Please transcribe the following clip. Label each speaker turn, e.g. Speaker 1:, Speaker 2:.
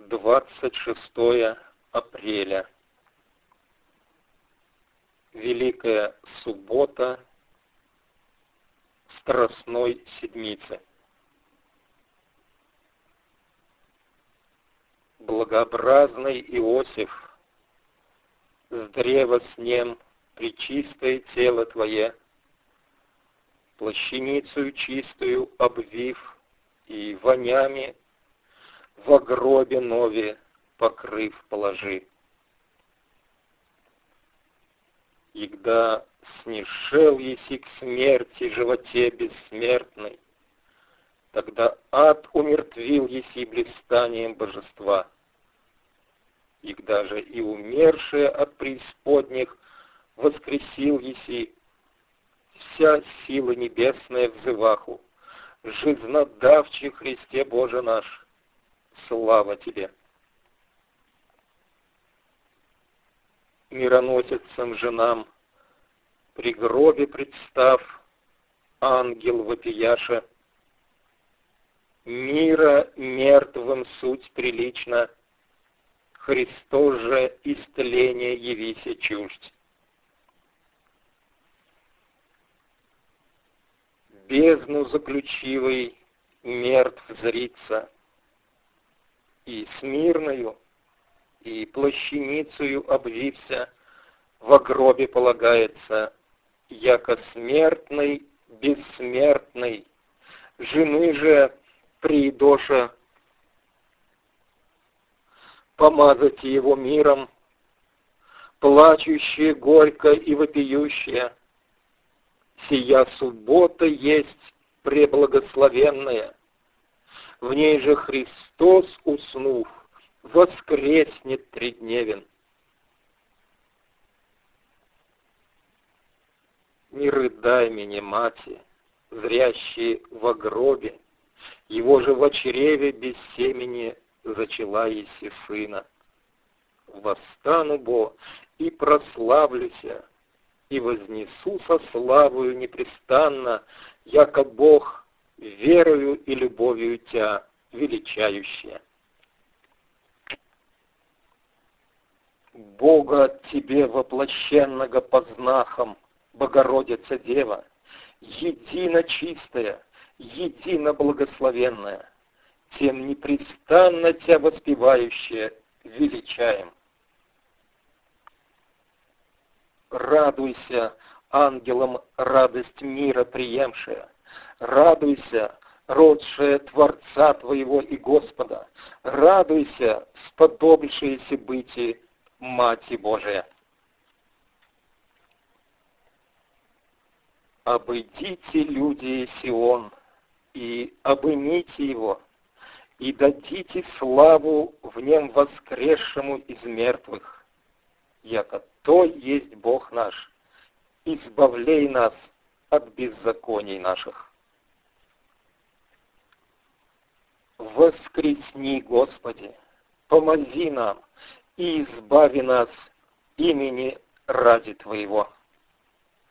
Speaker 1: 26 апреля. Великая суббота Страстной Седмицы. Благообразный Иосиф, с древа снем пречистое тело Твое, плащаницею чистую обвив и вонями во гробе нове покрыв положи. Егда снишел еси к смерти животе бессмертной, тогда ад умертвил еси блистанием божества. Егда же и умершие от преисподних воскресил еси, вся сила небесная взываху, жизнодавчий Христе Боже наш, слава Тебе. Мироносицам же нам при гробе представ, ангел вопияша, мира мертвым суть прилично, Христос же истление явися чуждь. Бездну заключивый мертв зрится, и смирною, и плащаницею обвився, во гробе полагается, яко смертный, бессмертный, жены же приидоша помазать его миром, плачущие горько и вопиющие. Сия суббота есть преблагословенная, в ней же Христос, уснув, воскреснет тридневен. Не рыдай меня, мати, зрящие во гробе, его же в чреве без семени зачала еси сына. Восстану бо и прославлюся, и вознесу со славою непрестанно, яко Бог верою и любовью Тя величающая. Бога Тебе воплощенного познахом, Богородица Дева, едино чистая, едино благословенная, тем непрестанно Тя воспевающая величаем. Радуйся, ангелам радость мира приемшая, радуйся, родшая Творца Твоего и Господа, радуйся, сподобившаяся быти Мати Божия. Обойдите, люди, Сион, и обымите его, и дадите славу в нем воскресшему из мертвых, яко то есть Бог наш, избавляй нас от беззаконий наших. Воскресни, Господи, помози нам и избави нас имени ради Твоего.